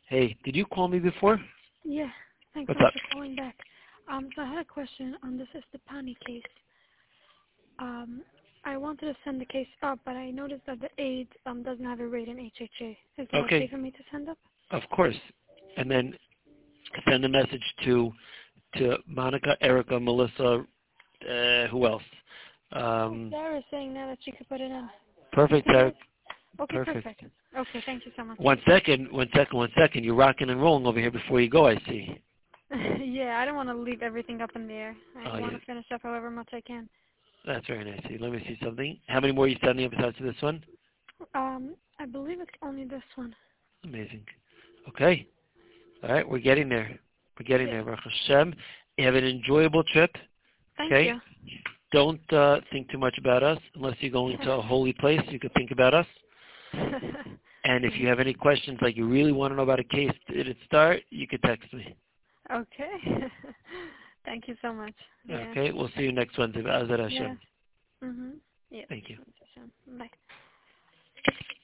Hey, did you call me before? Yeah, thanks What's so much up? for calling back. So I had a question on this Estepani case. I wanted to send the case up, but I noticed that the aid doesn't have a rate in HHA. Is that okay Okay, for me to send up? of course. And then send a message to Monica, Erica, Melissa, who else? Sarah's saying now that she could put it in. Perfect, See Eric. it? Okay, Perfect. perfect. Okay, thank you so much. One second. You're rocking and rolling over here before you go, I see. Yeah, I don't want to leave everything up in the air. I Oh, want yeah. to finish up however much I can. That's very nice. Let me see something. How many more are you sending up besides this one? I believe it's only this one. Amazing. Okay. All right, we're getting there. We're getting Yeah. there, Baruch Hashem. You have an enjoyable trip. Thank Okay. you. Don't think too much about us unless you're going to a holy place. You could think about us. And if you have any questions, like you really want to know about a case, did it start? You could text me. Okay. Thank you so much. Yeah. Okay. We'll see you next Wednesday. Azar Yeah. Hashem. Mhm. Yeah. Thank you. Bye.